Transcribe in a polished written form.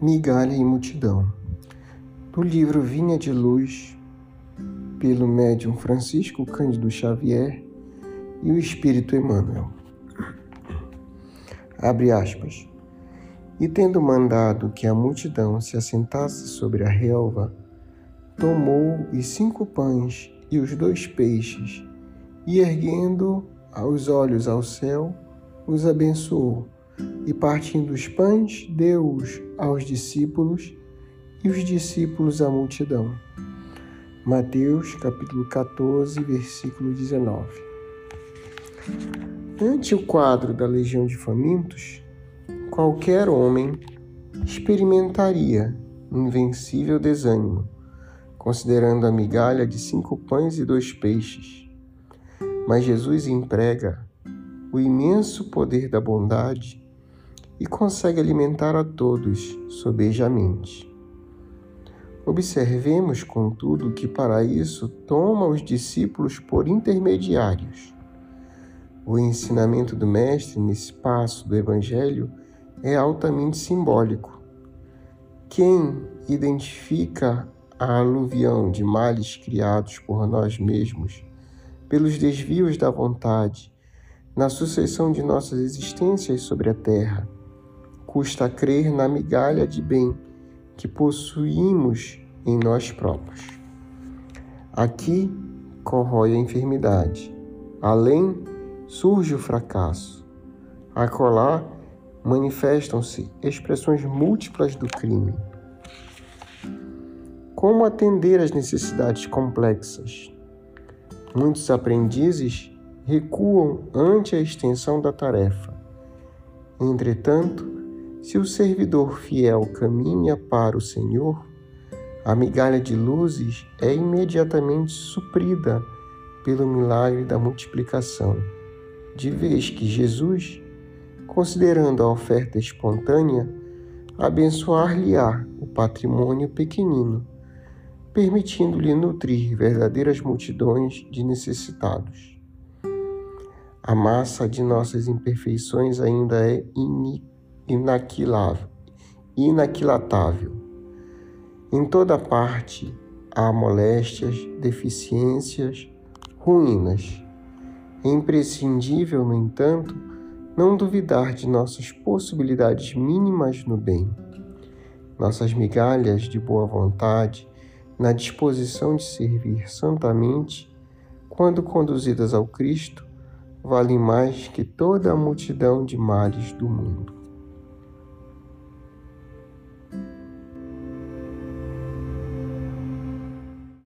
Migalha e multidão. Do livro Vinha de Luz, pelo médium Francisco Cândido Xavier e o Espírito Emmanuel. Abre aspas. E tendo mandado que a multidão se assentasse sobre a relva, tomou os 5 pães e os 2 peixes, e erguendo os olhos ao céu, os abençoou, e partindo os pães, deu-os aos discípulos, e os discípulos à multidão. Mateus, capítulo 14, versículo 19. Ante o quadro da legião de famintos, qualquer homem experimentaria invencível desânimo, considerando a migalha de 5 pães e 2 peixes. Mas Jesus emprega o imenso poder da bondade e consegue alimentar a todos sobejamente. Observemos, contudo, que para isso toma os discípulos por intermediários. O ensinamento do Mestre nesse passo do Evangelho é altamente simbólico. Quem identifica a aluvião de males criados por nós mesmos, pelos desvios da vontade, na sucessão de nossas existências sobre a terra, custa crer na migalha de bem que possuímos em nós próprios. Aqui corrói a enfermidade, além surge o fracasso, acolá manifestam-se expressões múltiplas do crime. Como atender às necessidades complexas? Muitos aprendizes recuam ante a extensão da tarefa. Entretanto, se o servidor fiel caminha para o Senhor, a migalha de luzes é imediatamente suprida pelo milagre da multiplicação, de vez que Jesus, considerando a oferta espontânea, abençoar-lhe-á o patrimônio pequenino, permitindo-lhe nutrir verdadeiras multidões de necessitados. A massa de nossas imperfeições ainda é inaquilatável. Em toda parte há moléstias, deficiências, ruínas. É imprescindível, no entanto, não duvidar de nossas possibilidades mínimas no bem. Nossas migalhas de boa vontade, na disposição de servir santamente, quando conduzidas ao Cristo, valem mais que toda a multidão de males do mundo.